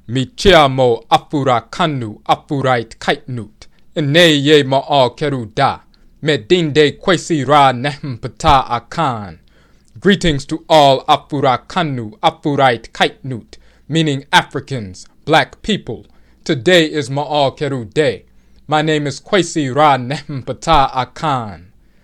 Mi chiamo Afura Kanu Afurait Kaitnut. Ine ye ma'al keruda. Medinde kwesi ra nehmpata akan. Greetings to all Afura Kanu Afurait Kaitnut, meaning Africans, black people. Today is Ma'al Keru Day. My name is Kwesi Ra Nehmpata Akan.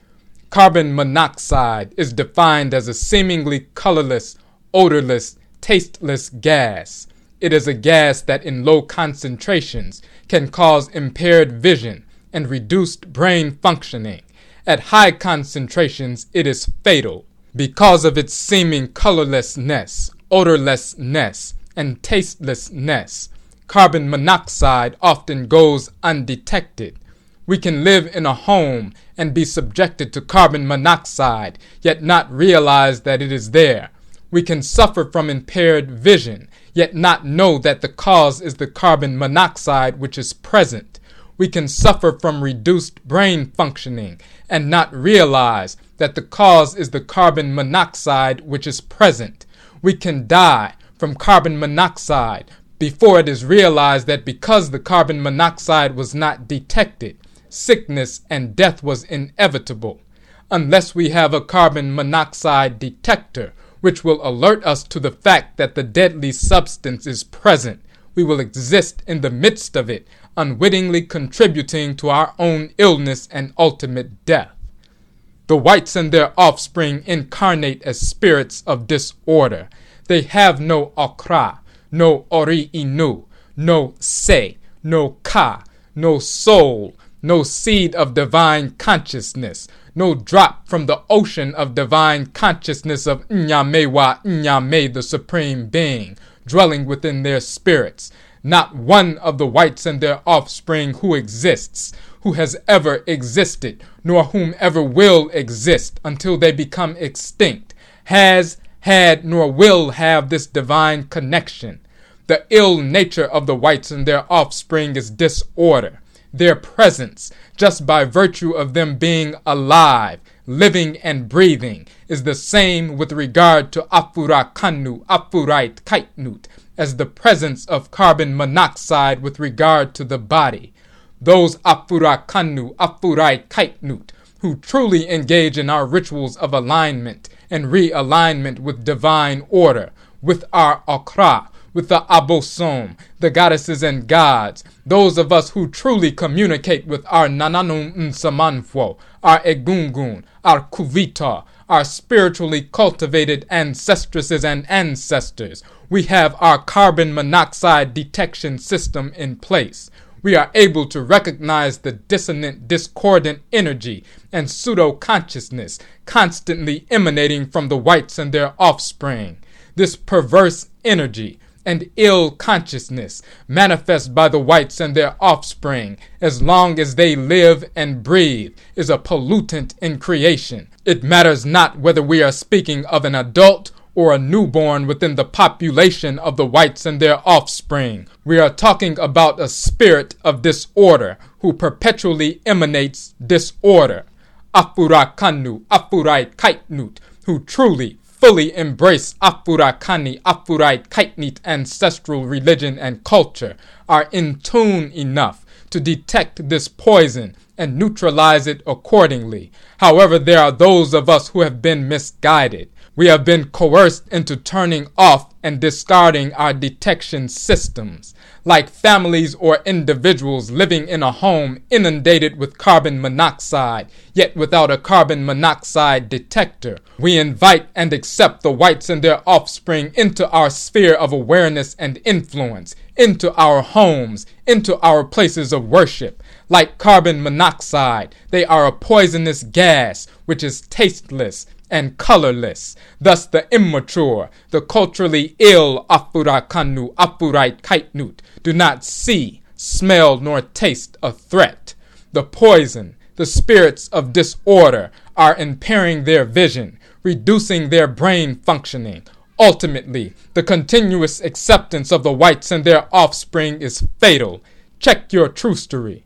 Carbon monoxide is defined as a seemingly colorless, odorless, tasteless gas. It is a gas that in low concentrations can cause impaired vision and reduced brain functioning. At high concentrations, it is fatal. Because of its seeming colorlessness, odorlessness, and tastelessness, carbon monoxide often goes undetected. We can live in a home and be subjected to carbon monoxide, yet not realize that it is there. We can suffer from impaired vision, yet not know that the cause is the carbon monoxide which is present. We can suffer from reduced brain functioning and not realize that the cause is the carbon monoxide which is present. We can die from carbon monoxide before it is realized that because the carbon monoxide was not detected, sickness and death was inevitable. Unless we have a carbon monoxide detector, which will alert us to the fact that the deadly substance is present, we will exist in the midst of it, unwittingly contributing to our own illness and ultimate death. The whites and their offspring incarnate as spirits of disorder. They have no Akra, no Ori Inu, no Se, no Ka, no soul, no seed of divine consciousness, no drop from the ocean of divine consciousness of Nyamewa Nyame, the Supreme Being, dwelling within their spirits. Not one of the whites and their offspring who exists, who has ever existed, nor whomever will exist until they become extinct, has, had, nor will have this divine connection. The ill nature of the whites and their offspring is disorder. Their presence, just by virtue of them being alive, living and breathing, is the same with regard to Afura Kanu Afurait Kaitnut as the presence of carbon monoxide with regard to the body. Those Afura Kanu Afurait Kaitnut who truly engage in our rituals of alignment and realignment with divine order, with our Akra, with the Abosom, the goddesses and gods, those of us who truly communicate with our Nananum Nsamanfo, our Egungun, our Kuvita, our spiritually cultivated ancestresses and ancestors, we have our carbon monoxide detection system in place. We are able to recognize the dissonant, discordant energy and pseudo-consciousness constantly emanating from the whites and their offspring. This perverse energy and ill consciousness manifest by the whites and their offspring, as long as they live and breathe, is a pollutant in creation. It matters not whether we are speaking of an adult or a newborn within the population of the whites and their offspring. We are talking about a spirit of disorder who perpetually emanates disorder. Afura Kanu Afurait Kaitnut, who truly fully embrace Afura Kani Afurait Kaitnit ancestral religion and culture, are in tune enough to detect this poison and neutralize it accordingly. However, there are those of us who have been misguided. We have been coerced into turning off and discarding our detection systems. Like families or individuals living in a home inundated with carbon monoxide, yet without a carbon monoxide detector, we invite and accept the whites and their offspring into our sphere of awareness and influence, into our homes, into our places of worship. Like carbon monoxide, they are a poisonous gas which is tasteless and colorless. Thus the immature, the culturally ill Afura Kanu Afurait Kaitnut do not see, smell, nor taste a threat. The poison, the spirits of disorder are impairing their vision, reducing their brain functioning. Ultimately, the continuous acceptance of the whites and their offspring is fatal. Check your trustery.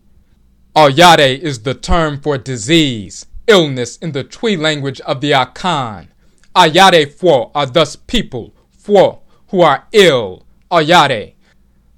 Oyare is the term for disease, illness in the Twi language of the Akan. Ayare Fwo are thus people, Fwo, who are ill, Oyare.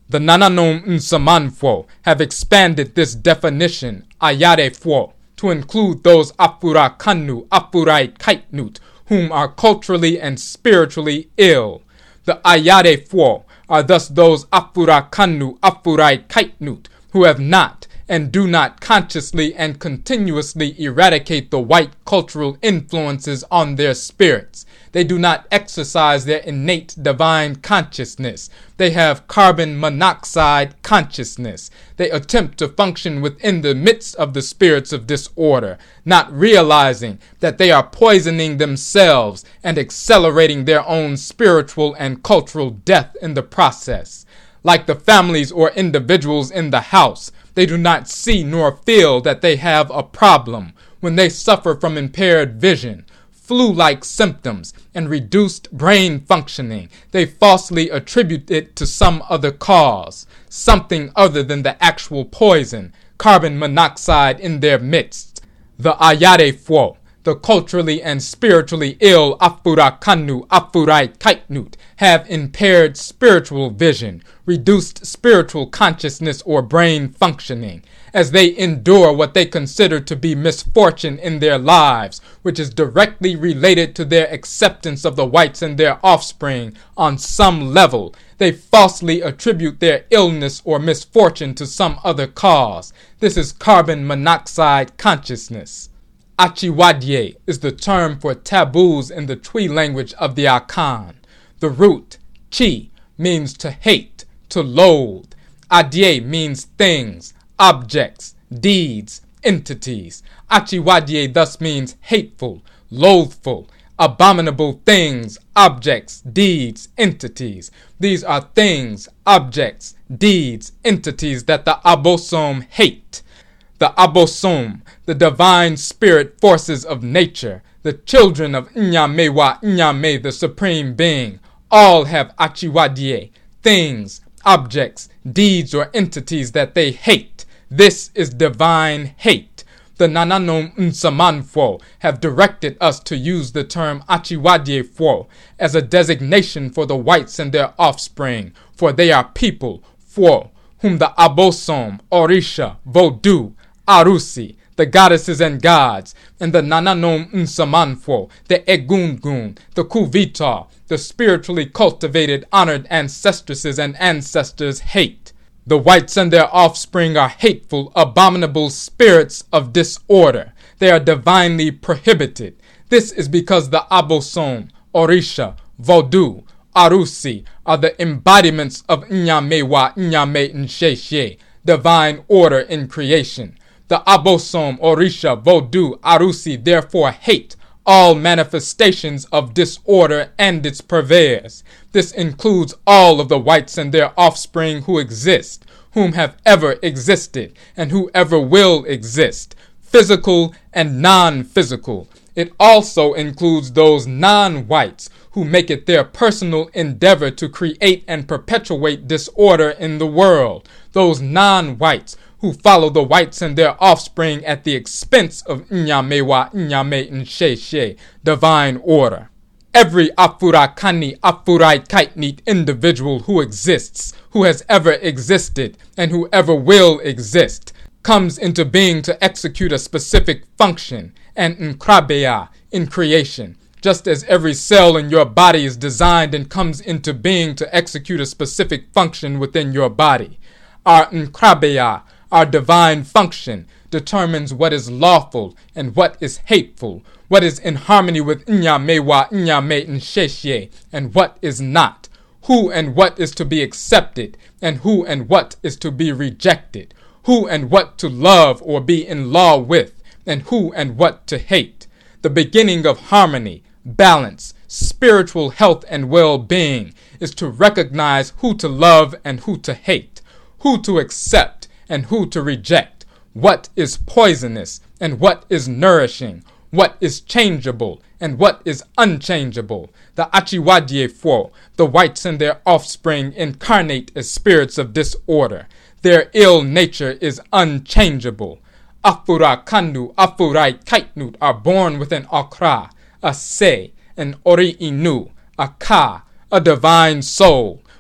The Nananom Nsamanfo have expanded this definition, Ayarefo, to include those Apura Kanu, Apurai Kaitnut, whom are culturally and spiritually ill. The Ayarefo are thus those Apura Kanu, Apurai Kaitnut, who have not and do not consciously and continuously eradicate the white cultural influences on their spirits. They do not exercise their innate divine consciousness. They have carbon monoxide consciousness. They attempt to function within the midst of the spirits of disorder, not realizing that they are poisoning themselves and accelerating their own spiritual and cultural death in the process. Like the families or individuals in the house, they do not see nor feel that they have a problem. When they suffer from impaired vision, flu-like symptoms, and reduced brain functioning, they falsely attribute it to some other cause, something other than the actual poison, carbon monoxide in their midst. The Ayarefo, the culturally and spiritually ill Apura Kanu, Apurai Kaitnut, have impaired spiritual vision, reduced spiritual consciousness or brain functioning, as they endure what they consider to be misfortune in their lives, which is directly related to their acceptance of the whites and their offspring on some level. They falsely attribute their illness or misfortune to some other cause. This is carbon monoxide consciousness. Achiwadye is the term for taboos in the Twi language of the Akan. The root, chi, means to hate, to loathe. Adye means things, objects, deeds, entities. Achiwadye thus means hateful, loathful, abominable things, objects, deeds, entities. These are things, objects, deeds, entities that the Abosom hate. The Abosom, the divine spirit forces of nature, the children of Nyamewa Nyame, the supreme being, all have Achiwadye, things, objects, deeds, or entities that they hate. This is divine hate. The Nananom Nsamanfo have directed us to use the term Achiwadye-fo as a designation for the whites and their offspring, for they are people, fo, whom the Abosom, Orisha, Vodou, Arusi, the goddesses and gods, and the Nananom Nsamanfo, the Egungun, the Kuvita, the spiritually cultivated, honored ancestresses and ancestors hate. The whites and their offspring are hateful, abominable spirits of disorder. They are divinely prohibited. This is because the Abosom, Orisha, Vodou, Arusi are the embodiments of Nyamewa Nyame Nsheshe, divine order in creation. The Abosom, Orisha, Vodou, Arusi therefore hate all manifestations of disorder and its purveyors. This includes all of the whites and their offspring who exist, whom have ever existed, and who ever will exist, physical and non-physical. It also includes those non-whites who make it their personal endeavor to create and perpetuate disorder in the world, those non-whites who follow the whites and their offspring at the expense of Nyamewa Nyame Nsheshe, divine order. Every Apura Kani, Apurai Kaitnit individual who exists, who has ever existed, and who ever will exist, comes into being to execute a specific function, and Nkrabea, in creation. Just as every cell in your body is designed and comes into being to execute a specific function within your body. Our Nkrabea, our divine function, determines what is lawful and what is hateful, what is in harmony with Nyamewa Nyame Nsheshe, and what is not, who and what is to be accepted, and who and what is to be rejected, who and what to love or be in law with, and who and what to hate. The beginning of harmony, balance, spiritual health and well-being is to recognize who to love and who to hate, who to accept and who to reject, what is poisonous and what is nourishing, what is changeable and what is unchangeable. The Achiwadye-fo, the whites and their offspring, incarnate as spirits of disorder. Their ill nature is unchangeable. Apura Kanu, Apurai Kaitnut are born with an Akra, a Se, an Ori Inu, a Ka, a divine soul,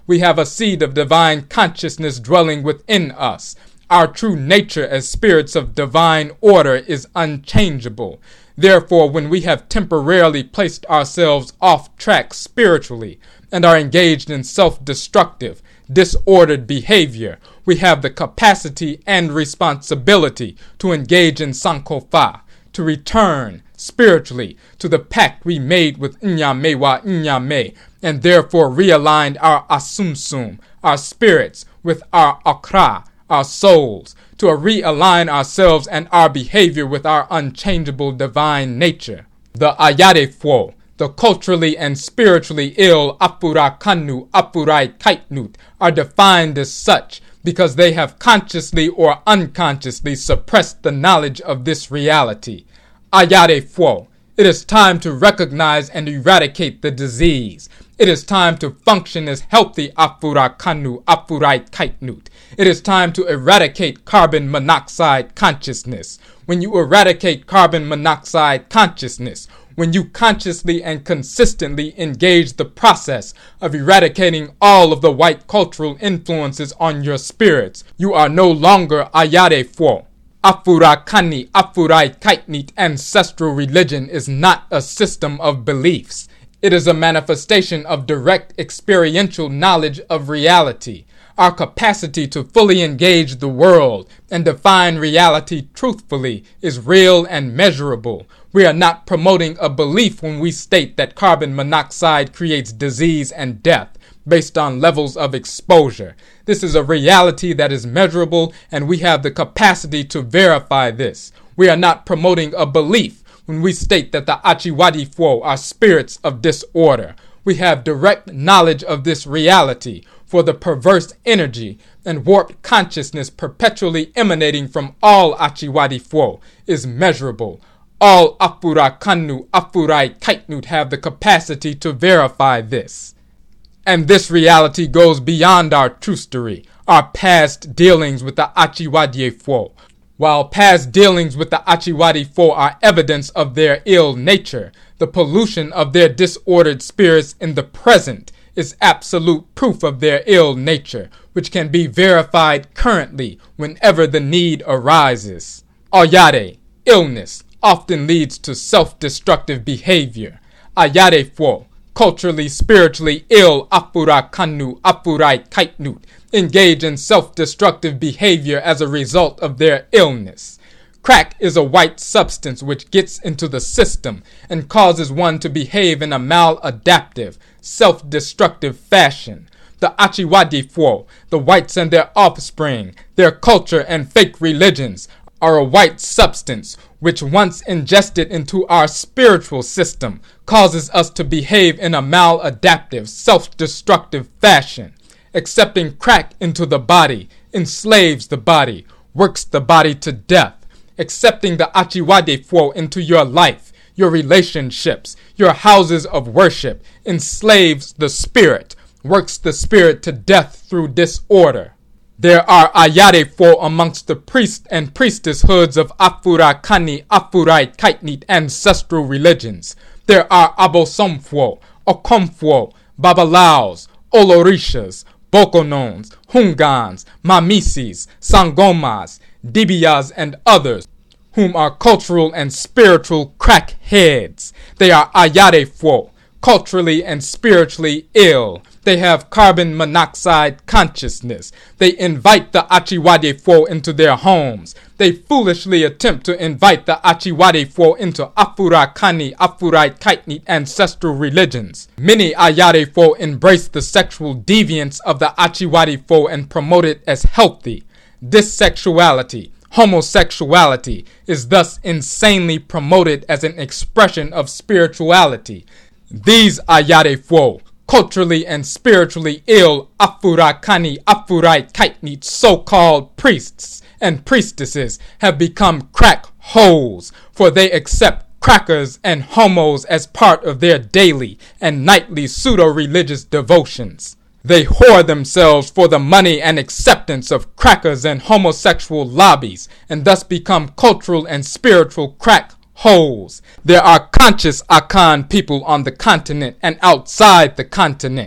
We have a seed of divine consciousness dwelling within us. Our true nature as spirits of divine order is unchangeable. Therefore, when we have temporarily placed ourselves off track spiritually and are engaged in self-destructive, disordered behavior, we have the capacity and responsibility to engage in Sankofa, to return spiritually to the pact we made with Nyame wa Nyame, and therefore realigned our Asumsum, our spirits, with our Akra, our souls, to realign ourselves and our behavior with our unchangeable divine nature. The Ayarefo, the culturally and spiritually ill Apura Kanu, Apurai Kaitnut, are defined as such because they have consciously or unconsciously suppressed the knowledge of this reality. Ayarefo, it is time to recognize and eradicate the disease. It is time to function as healthy Apura Kanu, Apurai Kaitnut. It is time to eradicate carbon monoxide consciousness. When you eradicate carbon monoxide consciousness, when you consciously and consistently engage the process of eradicating all of the white cultural influences on your spirits, you are no longer Ayarefo. Afura Kani, Afurai Kaitnit ancestral religion is not a system of beliefs. It is a manifestation of direct experiential knowledge of reality. Our capacity to fully engage the world and define reality truthfully is real and measurable. We are not promoting a belief when we state that carbon monoxide creates disease and death based on levels of exposure. This is a reality that is measurable, and we have the capacity to verify this. We are not promoting a belief when we state that the Achiwadifo are spirits of disorder. We have direct knowledge of this reality, for the perverse energy and warped consciousness perpetually emanating from all Achiwadifo is measurable. All Apura Kanu, Apurai Kaitnut have the capacity to verify this. And this reality goes beyond our trustery, our past dealings with the Achiwadifo. While past dealings with the Achiwadifo are evidence of their ill nature, the pollution of their disordered spirits in the present is absolute proof of their ill nature, which can be verified currently whenever the need arises. Oyare, illness, often leads to self-destructive behavior. Ayarefo, culturally, spiritually ill Apura Kanu, Apurai Kaitnut, engage in self-destructive behavior as a result of their illness. Crack is a white substance which gets into the system and causes one to behave in a maladaptive, self-destructive fashion. The Achiwadifo, the whites and their offspring, their culture and fake religions, are a white substance which once ingested into our spiritual system causes us to behave in a maladaptive, self-destructive fashion. Accepting crack into the body enslaves the body, works the body to death. Accepting the Achiwadifo into your life, your relationships, your houses of worship enslaves the spirit, works the spirit to death through disorder. There are Ayarefo amongst the priest and priestesshoods of Afura Kani, Afurai Kaitnit ancestral religions. There are Abosomfo, Okomfo, Babalaos, Olorishas, Bokonons, Hungans, Mamisis, Sangomas, Dibias, and others, whom are cultural and spiritual crackheads. They are Ayarefo, culturally and spiritually ill. They have carbon monoxide consciousness. They invite the Achiwadifo into their homes. They foolishly attempt to invite the Achiwadifo into Afura Kani, Afurai Kaitnit ancestral religions. Many Ayarefo embrace the sexual deviance of the Achiwadifo and promote it as healthy. This sexuality, homosexuality, is thus insanely promoted as an expression of spirituality. These Ayarefo, culturally and spiritually ill Afura Kani, Afurai Kaitnit so-called priests and priestesses have become crack holes, for they accept crackers and homos as part of their daily and nightly pseudo-religious devotions. They whore themselves for the money and acceptance of crackers and homosexual lobbies, and thus become cultural and spiritual crack holes. There are conscious Akan people on the continent and outside the continent,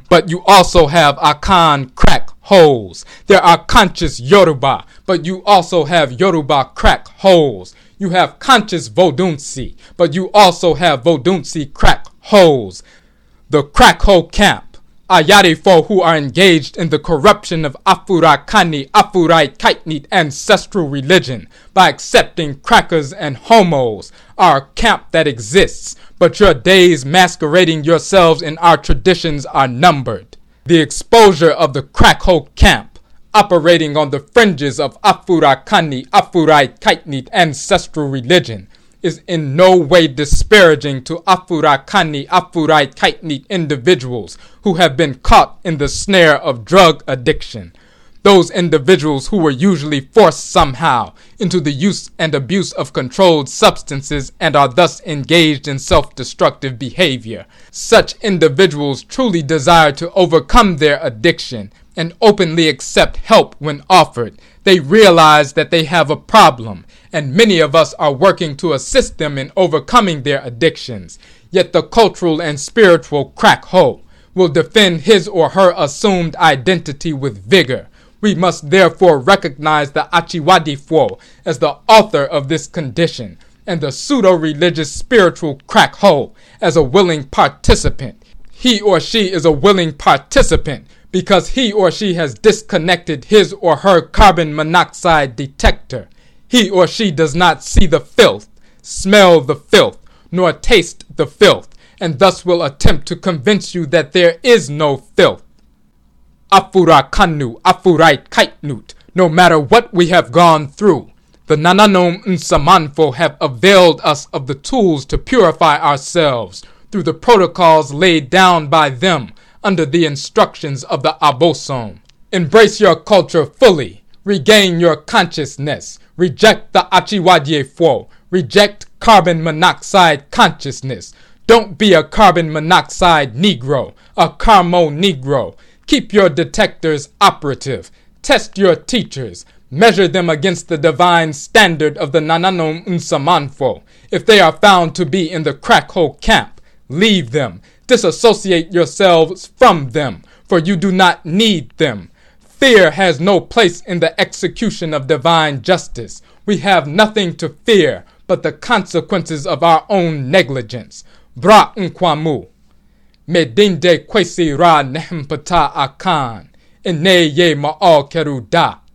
but you also have Akan crack holes. There are conscious Yoruba, but you also have Yoruba crack holes. You have conscious Vodunsi, but you also have Vodunsi crack holes. The crack hole camp, Ayarifo, who are engaged in the corruption of Afurakani, Afurai Kaitnit ancestral religion by accepting crackers and homos, are a camp that exists, but your days masquerading yourselves in our traditions are numbered. The exposure of the crack hole camp, operating on the fringes of Afurakani, Afurai Kaitnit ancestral religion, is in no way disparaging to Afurakani, Afurai Kaitnit individuals who have been caught in the snare of drug addiction. Those individuals who were usually forced somehow into the use and abuse of controlled substances and are thus engaged in self-destructive behavior. Such individuals truly desire to overcome their addiction and openly accept help when offered. They realize that they have a problem, and many of us are working to assist them in overcoming their addictions. Yet the cultural and spiritual crack hole will defend his or her assumed identity with vigor. We must therefore recognize the Achiwadifo as the author of this condition, and the pseudo-religious spiritual crack hole as a willing participant. He or she is a willing participant because he or she has disconnected his or her carbon monoxide detector. He or she does not see the filth, smell the filth, nor taste the filth, and thus will attempt to convince you that there is no filth. Afura Kanu, Afurait Kaitnut, no matter what we have gone through, the Nananom Nsamanfo have availed us of the tools to purify ourselves through the protocols laid down by them under the instructions of the Abosom. Embrace your culture fully, regain your consciousness, reject the Achiwadye-fo, reject carbon monoxide consciousness. Don't be a carbon monoxide Negro, a Carmo Negro. Keep your detectors operative. Test your teachers. Measure them against the divine standard of the Nananom Nsamanfo. If they are found to be in the crack hole camp, leave them. Disassociate yourselves from them, for you do not need them. Fear has no place in the execution of divine justice. We have nothing to fear but the consequences of our own negligence. Bra Nkwamu. Medinde kwesi ra nehmpata akan. Ene ye ma'al keruda.